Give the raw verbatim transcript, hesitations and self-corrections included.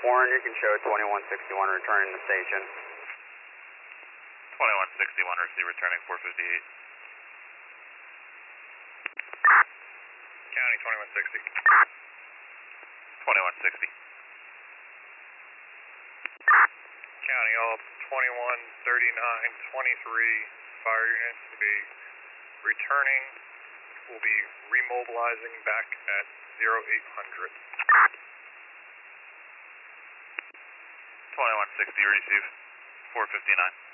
Warren, you can show twenty-one sixty-one returning to station. twenty-one sixty-one, receive returning four fifty-eight. County twenty-one sixty. twenty-one sixty. County, all twenty-one thirty-nine twenty-three fire units will be returning, will be remobilizing back at zero eight hundred. twenty-one sixty, receive four fifty-nine.